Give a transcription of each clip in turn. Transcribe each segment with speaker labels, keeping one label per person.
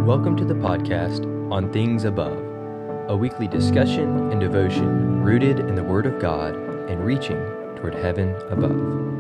Speaker 1: Welcome to the podcast On Things Above, a weekly discussion and devotion rooted in the Word of God and reaching toward heaven above.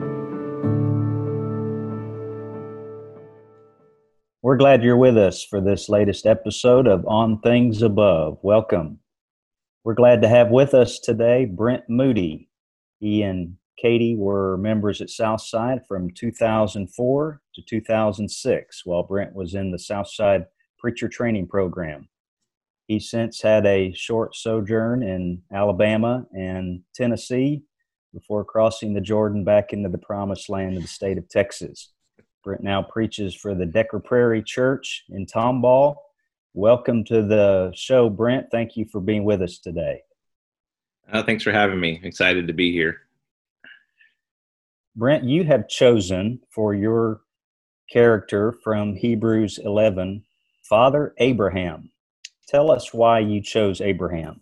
Speaker 2: We're glad you're with us for this latest episode of On Things Above. Welcome. We're glad to have with us today Brent Moody. He and Katie were members at Southside from 2004 to 2006 while Brent was in the Southside Preacher Training Program. He since had a short sojourn in Alabama and Tennessee before crossing the Jordan back into the promised land of the state of Texas. Brent now preaches for the Decker Prairie Church in Tomball. Welcome to the show, Brent. Thank you for being with us today.
Speaker 3: Thanks for having me. Excited to be here.
Speaker 2: Brent, you have chosen for your character from Hebrews 11, Father Abraham. Tell us why you chose Abraham.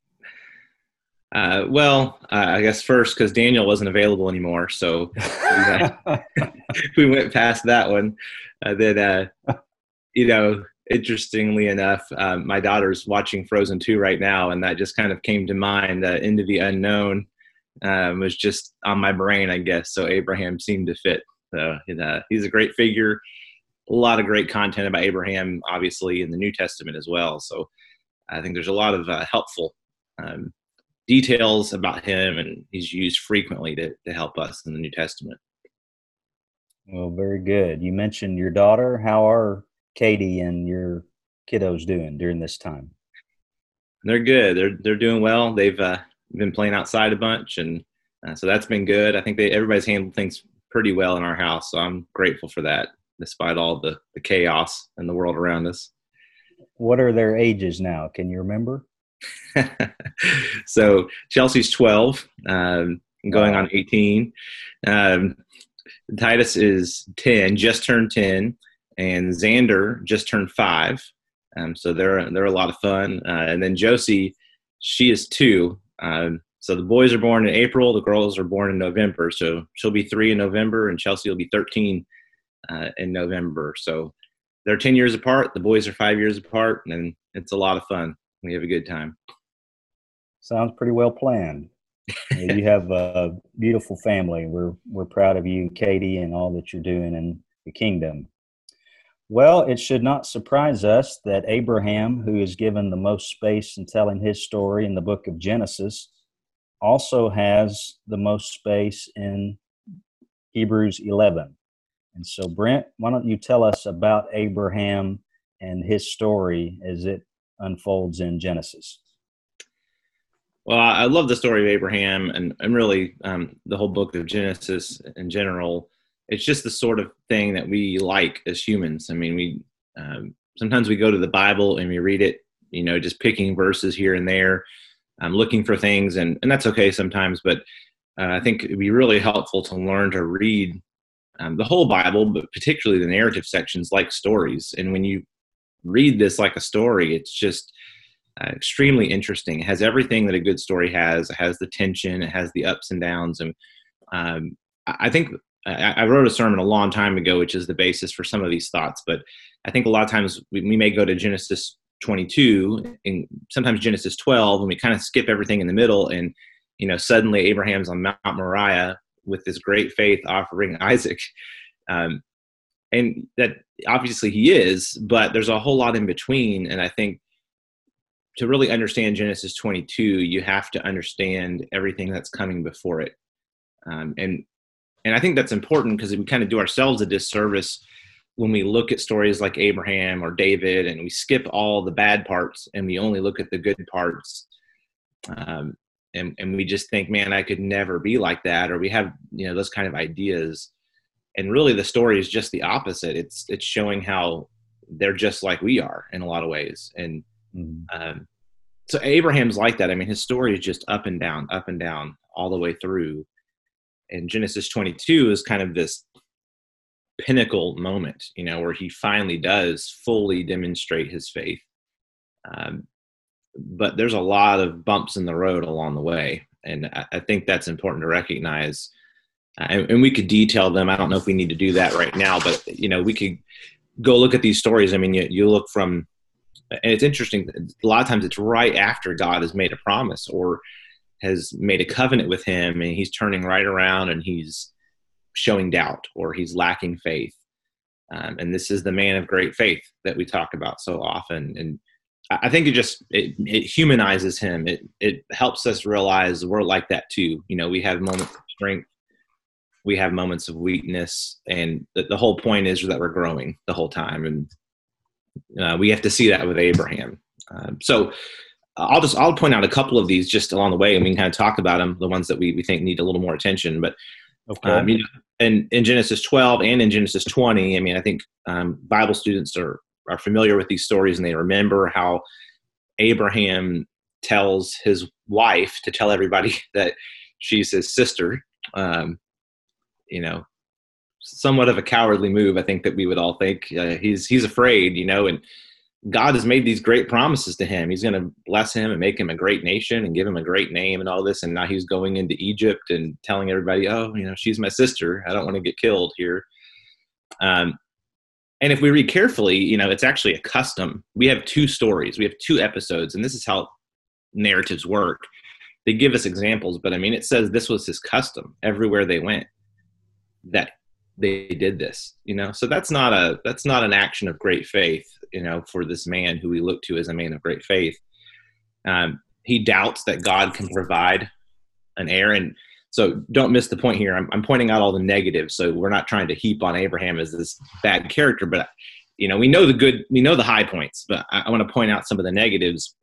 Speaker 3: I guess first because Daniel wasn't available anymore, so we went past that one. Interestingly enough, my daughter's watching Frozen 2 right now, and that just kind of came to mind. Into the Unknown was just on my brain, I guess, so Abraham seemed to fit. So he's a great figure. A lot of great content about Abraham, obviously, in the New Testament as well. So I think there's a lot of helpful details about him, and he's used frequently to help us in the New Testament.
Speaker 2: Well, very good. You mentioned your daughter. How are Katie and your kiddos doing during this time?
Speaker 3: They're good. They're doing well. They've been playing outside a bunch, and so that's been good. I think everybody's handled things pretty well in our house, so I'm grateful for that, despite all the chaos in the world around us.
Speaker 2: What are their ages now? Can you remember?
Speaker 3: So Chelsea's 12, going on 18. Titus is 10, just turned 10, and Xander just turned 5. So they're a lot of fun. And then Josie, she is 2. So the boys are born in April, the girls are born in November. So she'll be 3 in November, and Chelsea will be 13 in November. So they're 10 years apart. The boys are 5 years apart, and it's a lot of fun. We have a good time.
Speaker 2: Sounds pretty well planned. You have a beautiful family. We're proud of you, Katie, and all that you're doing in the kingdom. Well, it should not surprise us that Abraham, who is given the most space in telling his story in the book of Genesis, also has the most space in Hebrews 11. And so, Brent, why don't you tell us about Abraham and his story as it unfolds in Genesis?
Speaker 3: Well, I love the story of Abraham and really the whole book of Genesis in general. It's just the sort of thing that we like as humans. I mean, we sometimes we go to the Bible and we read it, just picking verses here and there, looking for things, and that's okay sometimes. But I think it'd be really helpful to learn to read the whole Bible, but particularly the narrative sections like stories. And when you read this like a story, it's just extremely interesting. It has everything that a good story has. It has the tension. It has the ups and downs. And I think I wrote a sermon a long time ago, which is the basis for some of these thoughts. But I think a lot of times we may go to Genesis 22 and sometimes Genesis 12, and we kind of skip everything in the middle. And, suddenly Abraham's on Mount Moriah with this great faith offering Isaac. And that obviously he is, but there's a whole lot in between. And I think to really understand Genesis 22, you have to understand everything that's coming before it. And I think that's important because we kind of do ourselves a disservice when we look at stories like Abraham or David and we skip all the bad parts and we only look at the good parts. And we just think, man, I could never be like that. Or we have, those kind of ideas. And really the story is just the opposite. It's showing how they're just like we are in a lot of ways. And so Abraham's like that. I mean, his story is just up and down all the way through. And Genesis 22 is kind of this pinnacle moment, where he finally does fully demonstrate his faith. But there's a lot of bumps in the road along the way. And I think that's important to recognize. And we could detail them. I don't know if we need to do that right now, but, we could go look at these stories, I mean, you look from, and it's interesting, a lot of times it's right after God has made a promise or has made a covenant with him, and he's turning right around and he's showing doubt or he's lacking faith. And this is the man of great faith that we talk about so often. And I think it humanizes him. It helps us realize we're like that too. We have moments of strength, we have moments of weakness, and the whole point is that we're growing the whole time. And we have to see that with Abraham. So I'll point out a couple of these just along the way, and we can kind of talk about them, the ones that we think need a little more attention. But
Speaker 2: Okay.
Speaker 3: in Genesis 12 and in Genesis 20, I mean, I think Bible students are familiar with these stories, and they remember how Abraham tells his wife to tell everybody that she's his sister. Somewhat of a cowardly move, I think, that we would all think. He's afraid, and God has made these great promises to him. He's going to bless him and make him a great nation and give him a great name and all this. And now he's going into Egypt and telling everybody, oh, she's my sister. I don't want to get killed here. And if we read carefully, it's actually a custom. We have two stories. We have two episodes, and this is how narratives work. They give us examples, but I mean, it says this was his custom everywhere they went, that they did this, so that's not an action of great faith, for this man who we look to as a man of great faith. He doubts that God can provide an heir. And so don't miss the point here. I'm pointing out all the negatives. So we're not trying to heap on Abraham as this bad character, but we know the good, we know the high points, but I want to point out some of the negatives.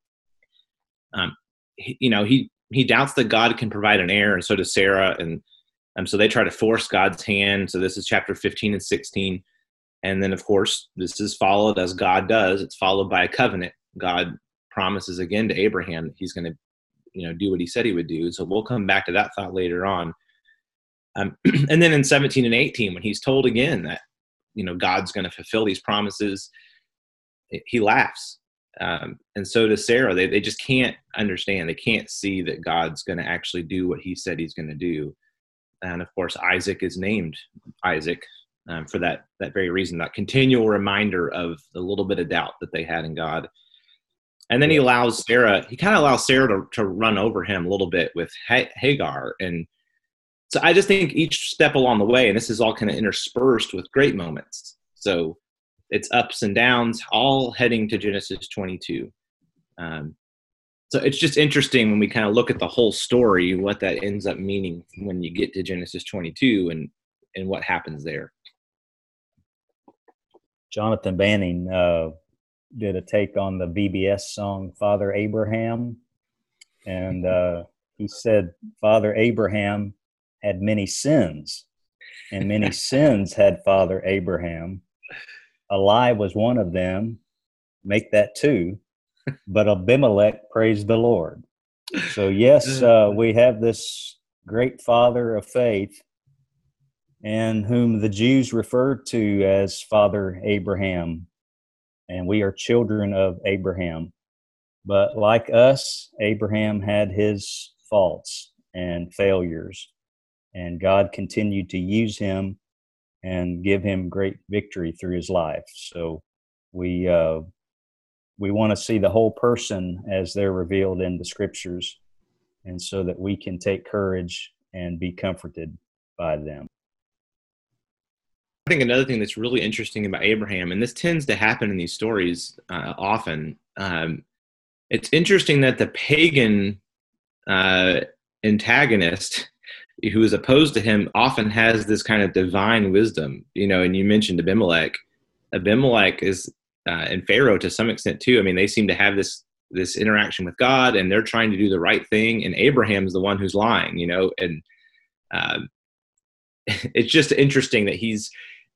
Speaker 3: He doubts that God can provide an heir, and so does Sarah. And so they try to force God's hand. So this is chapter 15 and 16. And then, of course, this is followed, as God does. It's followed by a covenant. God promises again to Abraham that he's going to, do what he said he would do. So we'll come back to that thought later on. And then in 17 and 18, when he's told again that, God's going to fulfill these promises, he laughs. And so does Sarah. They just can't understand. They can't see that God's going to actually do what he said he's going to do. And of course, Isaac is named Isaac for that very reason, that continual reminder of the little bit of doubt that they had in God. And then he kind of allows Sarah to run over him a little bit with Hagar. And so I just think each step along the way, and this is all kind of interspersed with great moments. So it's ups and downs, all heading to Genesis 22. So it's just interesting when we kind of look at the whole story, what that ends up meaning when you get to Genesis 22 and what happens there.
Speaker 2: Jonathan Banning did a take on the VBS song Father Abraham, and he said Father Abraham had many sins, and many sins had Father Abraham. A lie was one of them, make that two, but Abimelech praised the Lord. So yes, we have this great father of faith, and whom the Jews referred to as Father Abraham, and we are children of Abraham. But like us, Abraham had his faults and failures, and God continued to use him and give him great victory through his life. So we want to see the whole person as they're revealed in the scriptures, and so that we can take courage and be comforted by them.
Speaker 3: I think another thing that's really interesting about Abraham, and this tends to happen in these stories often, it's interesting that the pagan antagonist who is opposed to him often has this kind of divine wisdom, and you mentioned Abimelech. Abimelech is, and Pharaoh to some extent too. I mean, they seem to have this interaction with God, and they're trying to do the right thing, and Abraham's the one who's lying, and it's just interesting that he's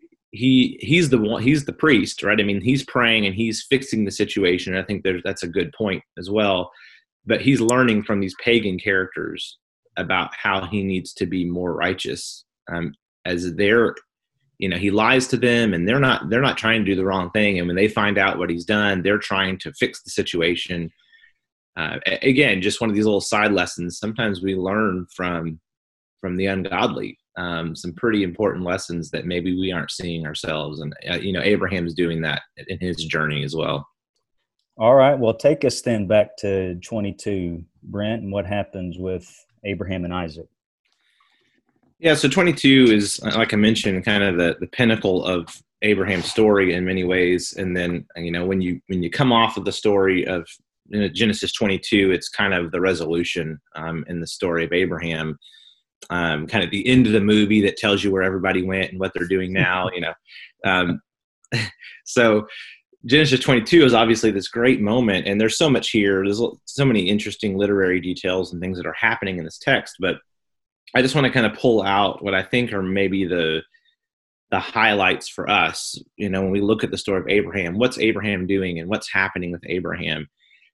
Speaker 3: the priest, right? I mean, he's praying and he's fixing the situation. I think that's a good point as well. But he's learning from these pagan characters about how he needs to be more righteous, as they're, he lies to them, and they're not trying to do the wrong thing. And when they find out what he's done, they're trying to fix the situation. Again, just one of these little side lessons. Sometimes we learn from the ungodly, some pretty important lessons that maybe we aren't seeing ourselves. And, Abraham's doing that in his journey as well.
Speaker 2: All right. Well, take us then back to 22, Brent, and what happens with Abraham and Isaac.
Speaker 3: Yeah, so 22 is, like I mentioned, kind of the pinnacle of Abraham's story in many ways. And then, when you come off of the story of Genesis 22, it's kind of the resolution in the story of Abraham, kind of the end of the movie that tells you where everybody went and what they're doing now. So Genesis 22 is obviously this great moment, and there's so much here. There's so many interesting literary details and things that are happening in this text, but I just want to kind of pull out what I think are maybe the highlights for us. When we look at the story of Abraham, what's Abraham doing and what's happening with Abraham?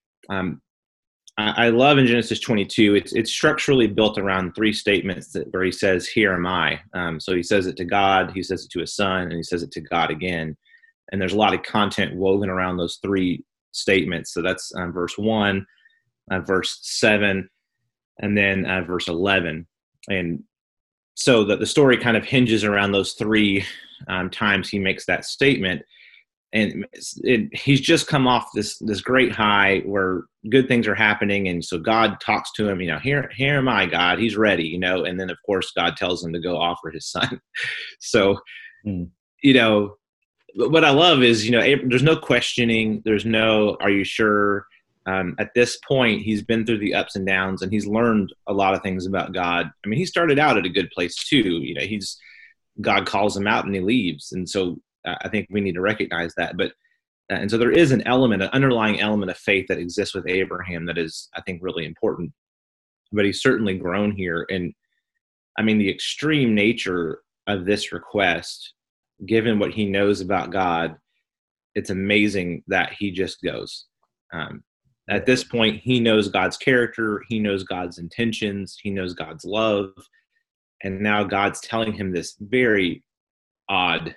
Speaker 3: I love in Genesis 22, it's structurally built around three statements where he says, "Here am I." So he says it to God, he says it to his son, and he says it to God again. And there's a lot of content woven around those three statements. So that's verse 1, verse 7, and then verse 11. And so the story kind of hinges around those three times he makes that statement. And he's just come off this great high where good things are happening. And so God talks to him, here am I, God, he's ready, and then of course God tells him to go offer his son. So, what I love is, there's no questioning. There's no, are you sure? At this point, he's been through the ups and downs, and he's learned a lot of things about God. I mean, he started out at a good place too. God calls him out and he leaves. And so I think we need to recognize that. But, and so there is an underlying element of faith that exists with Abraham that is, I think, really important. But he's certainly grown here. And I mean, the extreme nature of this request, given what he knows about God, it's amazing that he just goes. At this point, he knows God's character, he knows God's intentions, he knows God's love, and now God's telling him this very odd,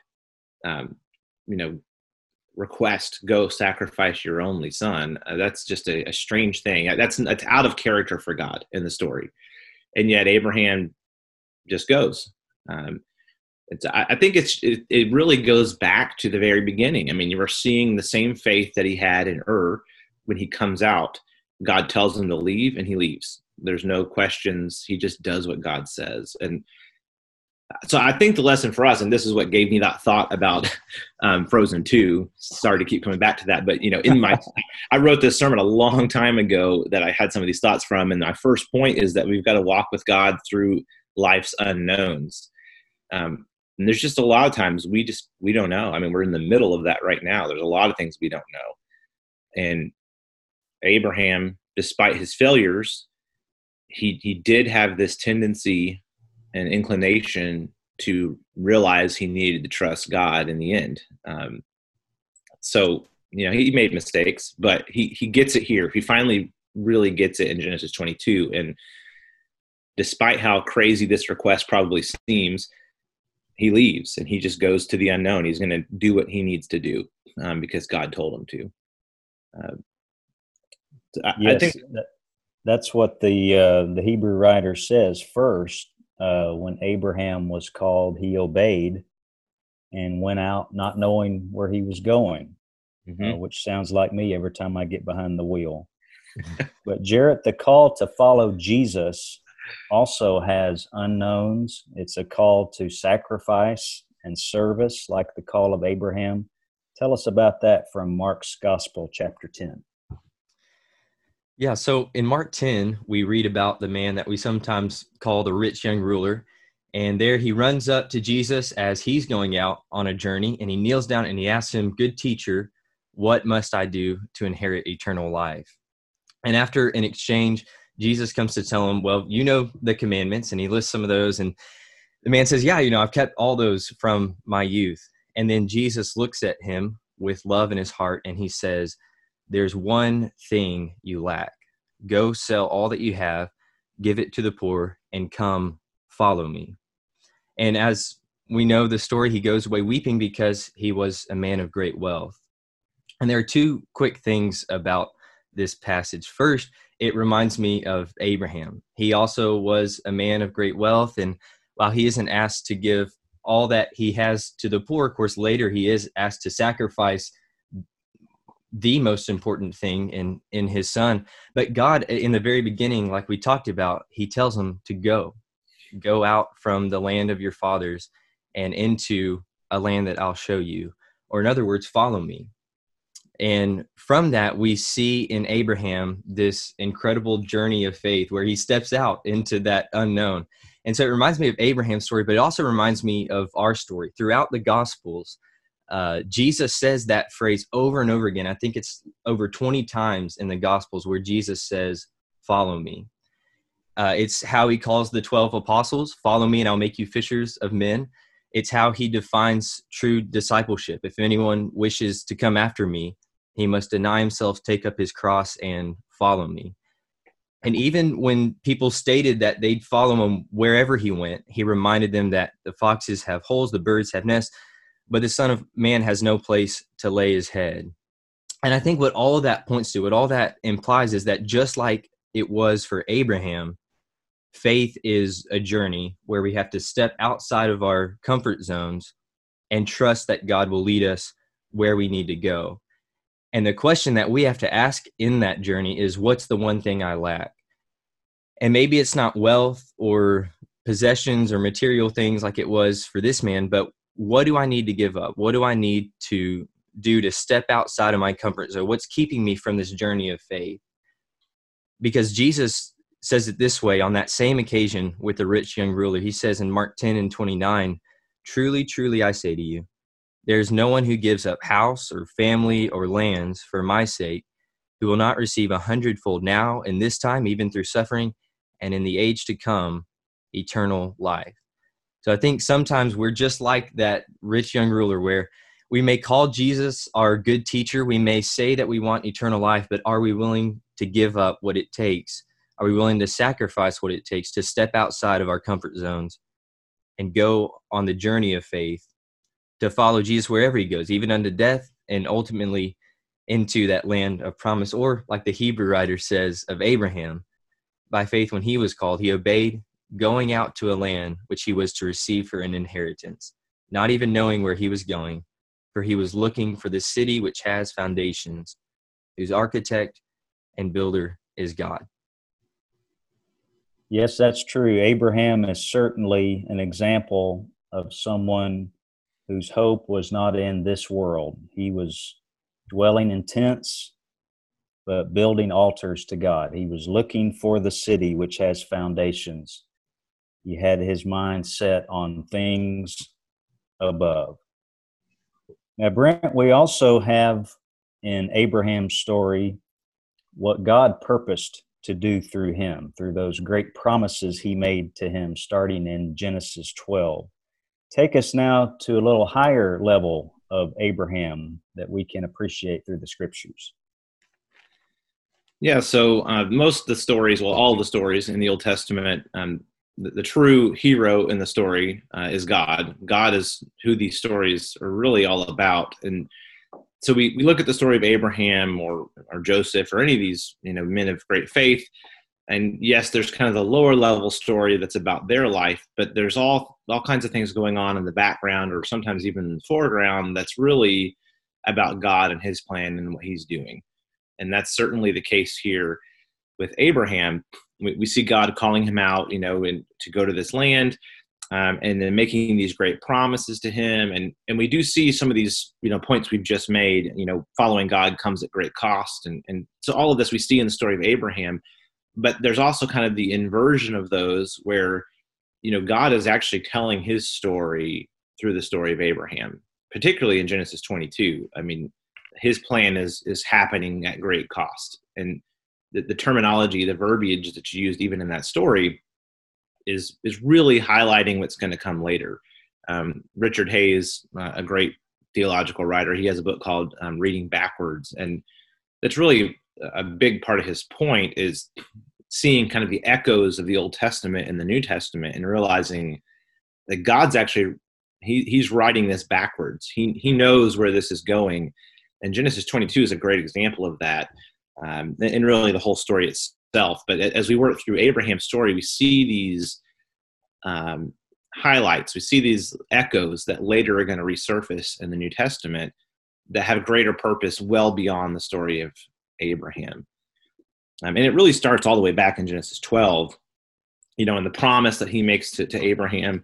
Speaker 3: request: go sacrifice your only son. That's just a strange thing. That's out of character for God in the story, and yet Abraham just goes. I think it really goes back to the very beginning. I mean, you are seeing the same faith that he had in Ur. When he comes out, God tells him to leave, and he leaves. There's no questions. He just does what God says. And so I think the lesson for us, and this is what gave me that thought about Frozen 2. Sorry to keep coming back to that, but I wrote this sermon a long time ago that I had some of these thoughts from. And my first point is that we've got to walk with God through life's unknowns. And there's just a lot of times we don't know. I mean, we're in the middle of that right now. There's a lot of things we don't know. And Abraham, despite his failures, he did have this tendency and inclination to realize he needed to trust God in the end. So, he made mistakes, but he gets it here. He finally really gets it in Genesis 22. And despite how crazy this request probably seems, he leaves and he just goes to the unknown. He's going to do what he needs to do because God told him to.
Speaker 2: Yes, I think that's what the Hebrew writer says first. When Abraham was called, he obeyed and went out not knowing where he was going, which sounds like me every time I get behind the wheel. But Jarrett, the call to follow Jesus also has unknowns. It's a call to sacrifice and service, like the call of Abraham. Tell us about that from Mark's Gospel, chapter 10.
Speaker 1: Yeah, so in Mark 10, we read about the man that we sometimes call the rich young ruler. And there he runs up to Jesus as he's going out on a journey, and he kneels down and he asks him, "Good teacher, what must I do to inherit eternal life?" And after an exchange, Jesus comes to tell him, "Well, you know the commandments," and he lists some of those. And the man says, "Yeah, I've kept all those from my youth." And then Jesus looks at him with love in his heart, and he says, "There's one thing you lack. Go sell all that you have, give it to the poor, and come follow me." And as we know the story, he goes away weeping because he was a man of great wealth. And there are two quick things about this passage. First, it reminds me of Abraham. He also was a man of great wealth. And while he isn't asked to give all that he has to the poor, of course, later he is asked to sacrifice the most important thing in his son. But God, in the very beginning, like we talked about, he tells him to go out from the land of your fathers and into a land that I'll show you. Or in other words, follow me. And from that, we see in Abraham this incredible journey of faith where he steps out into that unknown. And so it reminds me of Abraham's story, but it also reminds me of our story. Throughout the Gospels, Jesus says that phrase over and over again. I think it's over 20 times in the Gospels where Jesus says, follow me. It's how he calls the 12 apostles, follow me and I'll make you fishers of men. It's how he defines true discipleship. If anyone wishes to come after me, he must deny himself, take up his cross, and follow me. And even when people stated that they'd follow him wherever he went, he reminded them that the foxes have holes, the birds have nests, but the Son of Man has no place to lay his head. And I think what all of that points to, what all that implies is that just like it was for Abraham, faith is a journey where we have to step outside of our comfort zones and trust that God will lead us where we need to go. And the question that we have to ask in that journey is, what's the one thing I lack? And maybe it's not wealth or possessions or material things like it was for this man, but what do I need to give up? What do I need to do to step outside of my comfort zone? What's keeping me from this journey of faith? Because Jesus says it this way on that same occasion with the rich young ruler. He says in Mark 10:29, truly, truly, I say to you, there's no one who gives up house or family or lands for my sake who will not receive 100-fold now in this time, even through suffering, and in the age to come, eternal life. So I think sometimes we're just like that rich young ruler where we may call Jesus our good teacher. We may say that we want eternal life, but are we willing to give up what it takes? Are we willing to sacrifice what it takes to step outside of our comfort zones and go on the journey of faith to follow Jesus wherever he goes, even unto death, and ultimately into that land of promise? Or like the Hebrew writer says of Abraham, by faith when he was called, he obeyed, going out to a land which he was to receive for an inheritance, not even knowing where he was going, for he was looking for the city which has foundations, whose architect and builder is God.
Speaker 2: Yes, that's true. Abraham is certainly an example of someone whose hope was not in this world. He was dwelling in tents, but building altars to God. He was looking for the city which has foundations. He had his mind set on things above. Now, Brent, we also have in Abraham's story what God purposed to do through him, through those great promises he made to him, starting in Genesis 12. Take us now to a little higher level of Abraham that we can appreciate through the scriptures.
Speaker 3: Yeah, so most of the stories, well, all the stories in the Old Testament, the true hero in the story is God. God is who these stories are really all about. And so we look at the story of Abraham or Joseph or any of these men of great faith, and yes, there's kind of the lower level story that's about their life, but there's all kinds of things going on in the background or sometimes even in the foreground that's really about God and his plan and what he's doing. And that's certainly the case here with Abraham. We see God calling him out, and to go to this land, and then making these great promises to him. And we do see some of these, points we've just made, following God comes at great cost. And so all of this we see in the story of Abraham, but there's also kind of the inversion of those where, God is actually telling his story through the story of Abraham, particularly in Genesis 22. I mean, his plan is happening at great cost. And the terminology, the verbiage that's used even in that story is really highlighting what's going to come later. Richard Hayes, a great theological writer, he has a book called Reading Backwards. And that's really a big part of his point, is seeing kind of the echoes of the Old Testament and the New Testament and realizing that God's actually, he's writing this backwards. He knows where this is going. And Genesis 22 is a great example of that, and really the whole story itself. But as we work through Abraham's story, we see these highlights. We see these echoes that later are going to resurface in the New Testament that have greater purpose well beyond the story of Abraham. And it really starts all the way back in Genesis 12, and the promise that he makes to Abraham.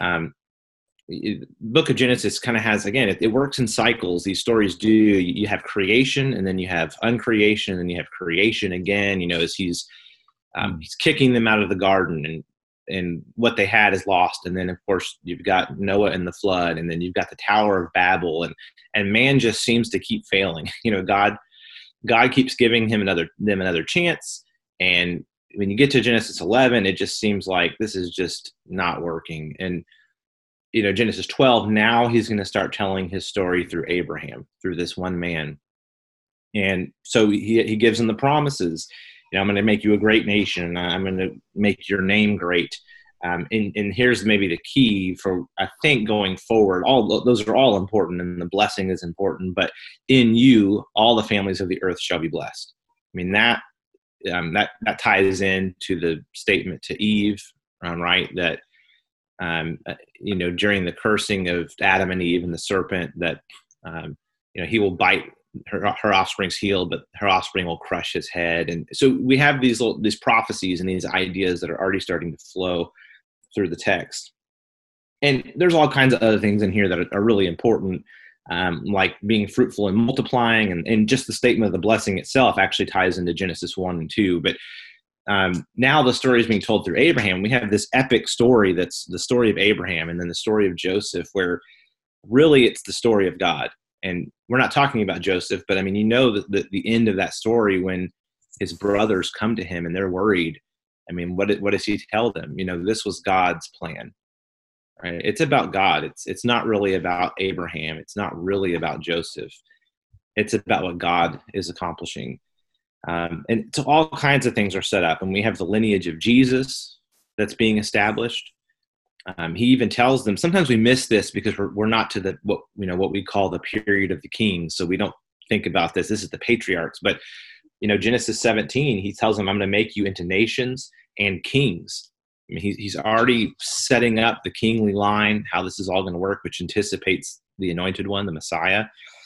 Speaker 3: Book of Genesis kind of has, again, it works in cycles. These stories do. You have creation, and then you have uncreation, and then you have creation again. As he's kicking them out of the garden, and what they had is lost. And then, of course, you've got Noah and the flood, and then you've got the Tower of Babel, and man just seems to keep failing. God keeps giving them another chance, and when you get to Genesis 11, it just seems like this is just not working. And Genesis 12, now he's going to start telling his story through Abraham, through this one man. And so he gives them the promises. I'm going to make you a great nation. I'm going to make your name great. And here's maybe the key for, I think, going forward. All those are all important, and the blessing is important. But in you, all the families of the earth shall be blessed. I mean, that ties into the statement to Eve, right? That during the cursing of Adam and Eve and the serpent, that he will bite her offspring's heel, but her offspring will crush his head. And so we have these prophecies and these ideas that are already starting to flow through the text. And there's all kinds of other things in here that are really important, like being fruitful and multiplying, and just the statement of the blessing itself actually ties into Genesis 1 and 2. But now the story is being told through Abraham. We have this epic story that's the story of Abraham, and then the story of Joseph, where really it's the story of God. And we're not talking about Joseph, but I mean, that the end of that story, when his brothers come to him and they're worried. I mean, what does he tell them? This was God's plan, right? It's about God. It's not really about Abraham. It's not really about Joseph. It's about what God is accomplishing. And so all kinds of things are set up, and we have the lineage of Jesus that's being established. He even tells them, sometimes we miss this because we're not to what we call the period of the kings. So we don't think about this. This is the patriarchs. But, Genesis 17, he tells them, I'm going to make you into nations and kings. I mean, he's already setting up the kingly line, how this is all going to work, which anticipates the anointed one, the Messiah.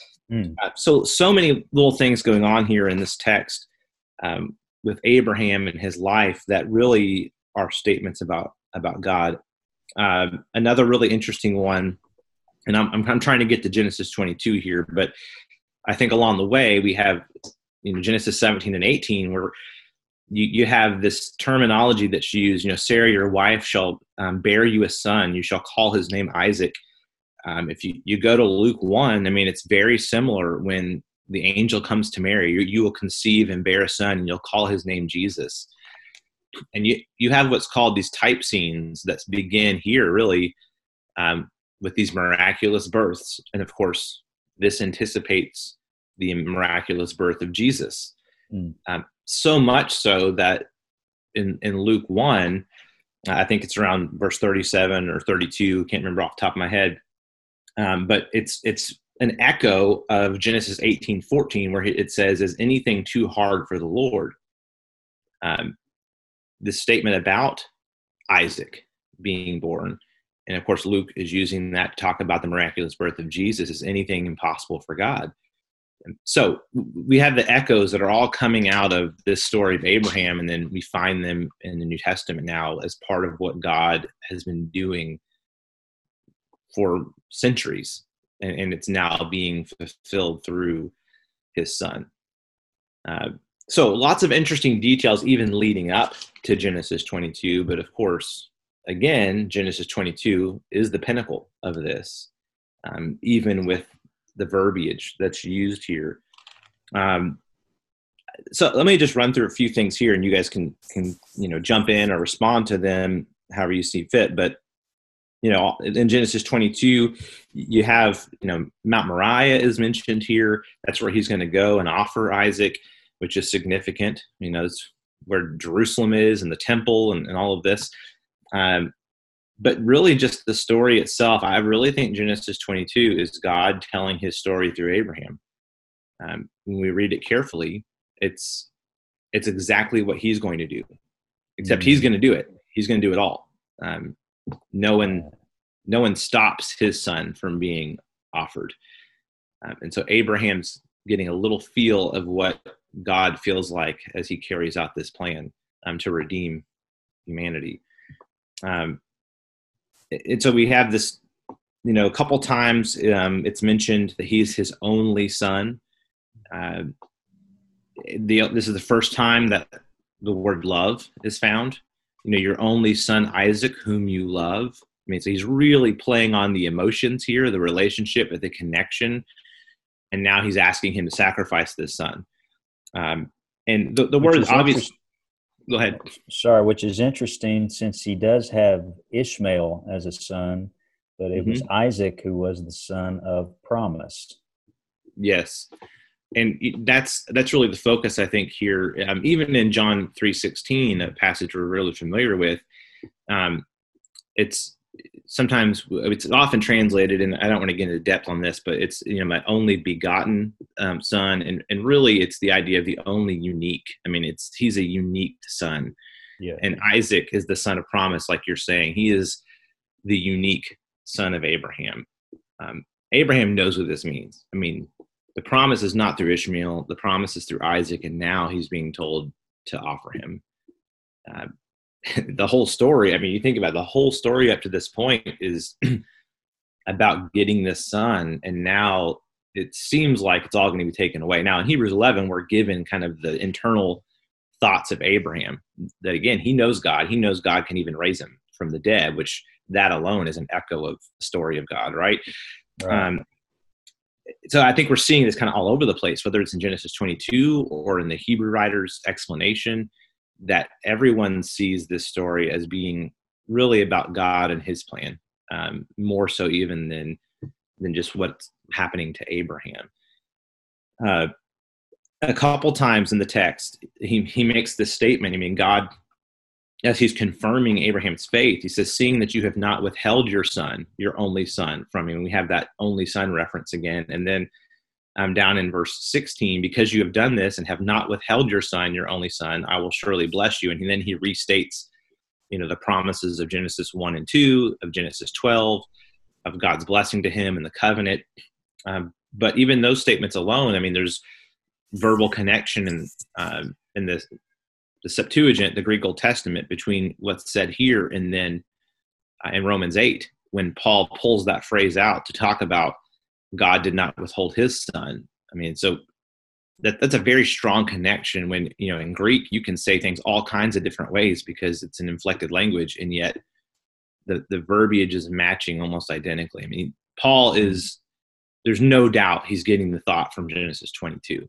Speaker 3: So many little things going on here in this text with Abraham and his life that really are statements about God. Another really interesting one, and I'm trying to get to Genesis 22 here, but I think along the way we have Genesis 17 and 18, where you have this terminology that's used. Sarah, your wife, shall bear you a son. You shall call his name Isaac. If you go to Luke 1, I mean, it's very similar. When the angel comes to Mary, you will conceive and bear a son, and you'll call his name Jesus. And you have what's called these type scenes that begin here, really, with these miraculous births. And of course, this anticipates the miraculous birth of Jesus. So much so that in Luke 1, I think it's around verse 37 or 32, can't remember off the top of my head, but it's an echo of Genesis 18:14, where it says, "Is anything too hard for the Lord?" This statement about Isaac being born. And of course, Luke is using that to talk about the miraculous birth of Jesus. Is anything impossible for God? And so we have the echoes that are all coming out of this story of Abraham, and then we find them in the New Testament now as part of what God has been doing for centuries. And it's now being fulfilled through his son. So lots of interesting details even leading up to Genesis 22. But of course, again, Genesis 22 is the pinnacle of this, even with the verbiage that's used here. So let me just run through a few things here, and you guys can jump in or respond to them however you see fit. But in Genesis 22, you have Mount Moriah is mentioned here. That's where he's going to go and offer Isaac, which is significant. It's where Jerusalem is and the temple and all of this. But really just the story itself, I really think Genesis 22 is God telling his story through Abraham. When we read it carefully, it's exactly what he's going to do, except he's going to do it. He's going to do it all. no one stops his son from being offered. And so Abraham's getting a little feel of what God feels like as he carries out this plan to redeem humanity. And so we have this, a couple times it's mentioned that he's his only son. This is the first time that the word love is found. Your only son, Isaac, whom you love. So he's really playing on the emotions here, the relationship, the connection. And now he's asking him to sacrifice this son. And the word is obvious. Go ahead.
Speaker 2: Sorry, which is interesting since he does have Ishmael as a son, but it was Isaac who was the son of promise. Yes.
Speaker 3: And that's really the focus, I think, here. Even in John 3:16, a passage we're really familiar with, it's often translated, and I don't want to get into depth on this, but it's my only begotten son, and really it's the idea of the only unique. He's a unique son,
Speaker 2: yeah.
Speaker 3: And Isaac is the son of promise, like you're saying. He is the unique son of Abraham. Abraham knows what this means. The promise is not through Ishmael. The promise is through Isaac, and now he's being told to offer him. The whole story, you think about it, the whole story up to this point is about getting this son, and now it seems like it's all going to be taken away. Now in Hebrews 11, we're given kind of the internal thoughts of Abraham, that again, he knows God. He knows God can even raise him from the dead, which that alone is an echo of the story of God, right? So I think we're seeing this kind of all over the place, whether it's in Genesis 22 or in the Hebrew writer's explanation, that everyone sees this story as being really about God and his plan, more so even than just what's happening to Abraham. A couple times in the text, he makes this statement. God, as he's confirming Abraham's faith, he says, seeing that you have not withheld your son, your only son, from me. And we have that only son reference again. And then down in verse 16, because you have done this and have not withheld your son, your only son, I will surely bless you. And then he restates, the promises of Genesis 1 and 2, of Genesis 12, of God's blessing to him and the covenant. But even those statements alone, there's verbal connection in the Septuagint, the Greek Old Testament, between what's said here and then in Romans 8, when Paul pulls that phrase out to talk about God did not withhold his son. So that's a very strong connection when, in Greek, you can say things all kinds of different ways because it's an inflected language, and yet the verbiage is matching almost identically. Paul there's no doubt he's getting the thought from Genesis 22.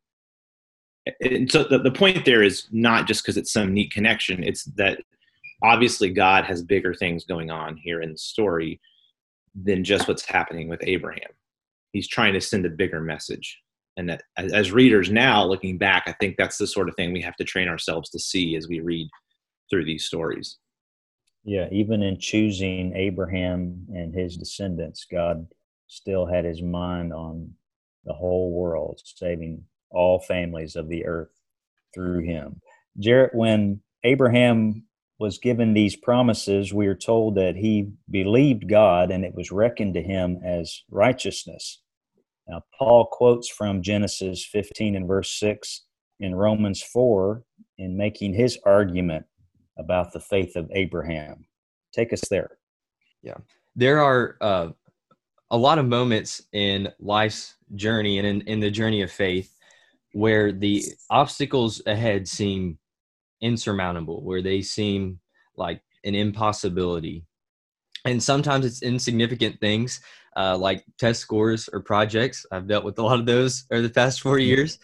Speaker 3: And so the point there is not just because it's some neat connection. It's that obviously God has bigger things going on here in the story than just what's happening with Abraham. He's trying to send a bigger message. And that, as readers now, looking back, I think that's the sort of thing we have to train ourselves to see as we read through these stories.
Speaker 2: Yeah, even in choosing Abraham and his descendants, God still had his mind on the whole world, saving all families of the earth through him. Jarrett, when Abraham was given these promises, we are told that he believed God and it was reckoned to him as righteousness. Now, Paul quotes from Genesis 15 and verse 6 in Romans 4 in making his argument about the faith of Abraham. Take us there.
Speaker 1: Yeah. There are a lot of moments in life's journey and in the journey of faith where the obstacles ahead seem insurmountable, where they seem like an impossibility. And sometimes it's insignificant things like test scores or projects. I've dealt with a lot of those over the past 4 years.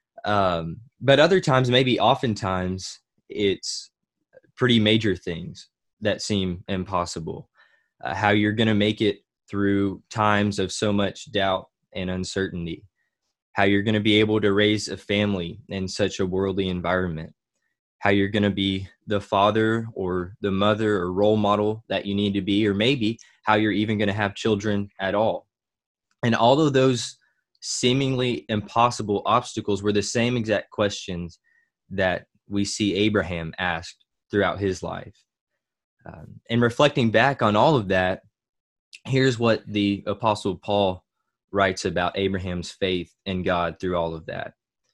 Speaker 1: But other times, maybe oftentimes, it's pretty major things that seem impossible. How you're going to make it through times of so much doubt and uncertainty. How you're going to be able to raise a family in such a worldly environment. How you're going to be the father or the mother or role model that you need to be, or maybe how you're even going to have children at all. And all of those seemingly impossible obstacles were the same exact questions that we see Abraham asked throughout his life. And reflecting back on all of that, here's what the Apostle Paul writes about Abraham's faith in God through all of that.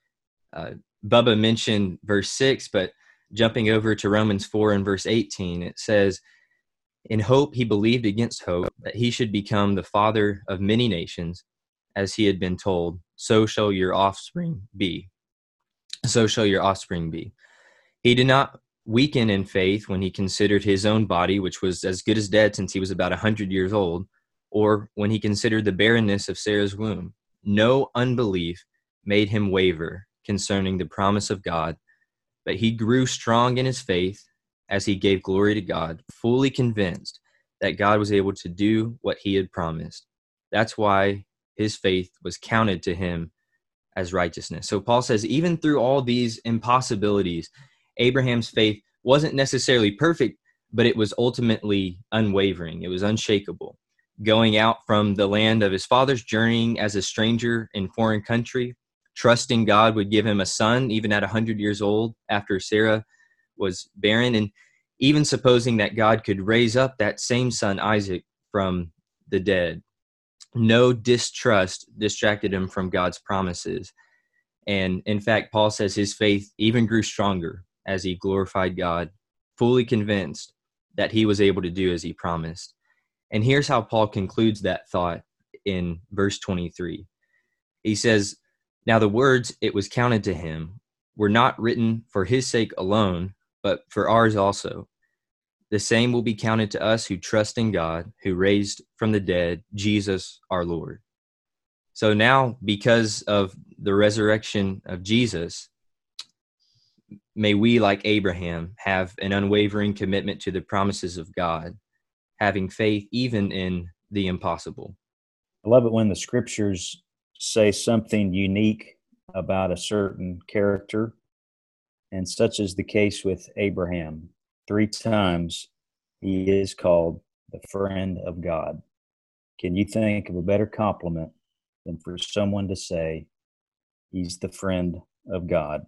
Speaker 1: Bubba mentioned verse 6, but jumping over to Romans 4 and verse 18, it says, "In hope he believed against hope that he should become the father of many nations, as he had been told, so shall your offspring be. So shall your offspring be." He did not weaken in faith when he considered his own body, which was as good as dead since he was about 100 years old, or when he considered the barrenness of Sarah's womb. No unbelief made him waver concerning the promise of God, but he grew strong in his faith as he gave glory to God, fully convinced that God was able to do what he had promised. That's why his faith was counted to him as righteousness. So Paul says, even through all these impossibilities, Abraham's faith wasn't necessarily perfect, but it was ultimately unwavering. It was unshakable. Going out from the land of his fathers, journeying as a stranger in foreign country, trusting God would give him a son, even at 100 years old, after Sarah was barren, and even supposing that God could raise up that same son, Isaac, from the dead. No distrust distracted him from God's promises. And in fact, Paul says his faith even grew stronger as he glorified God, fully convinced that he was able to do as he promised. And here's how Paul concludes that thought in verse 23. He says, "Now the words, 'it was counted to him,' were not written for his sake alone, but for ours also. The same will be counted to us who trust in God, who raised from the dead Jesus our Lord." So now, because of the resurrection of Jesus, may we, like Abraham, have an unwavering commitment to the promises of God, having faith even in the impossible.
Speaker 2: I love it when the scriptures say something unique about a certain character, and such is the case with Abraham. 3 times he is called the friend of God. Can you think of a better compliment than for someone to say he's the friend of God?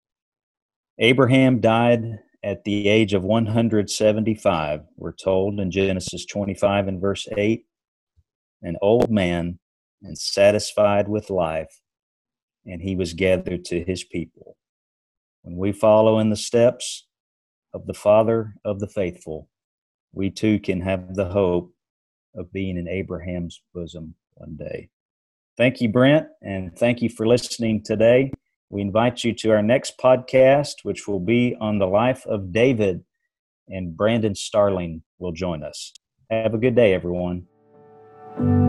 Speaker 2: Abraham died at the age of 175, we're told in Genesis 25 and verse 8, an old man and satisfied with life, and he was gathered to his people. When we follow in the steps of the Father of the faithful, we too can have the hope of being in Abraham's bosom one day. Thank you, Brent, and thank you for listening today. We invite you to our next podcast, which will be on the life of David, and Brandon Starling will join us. Have a good day, everyone.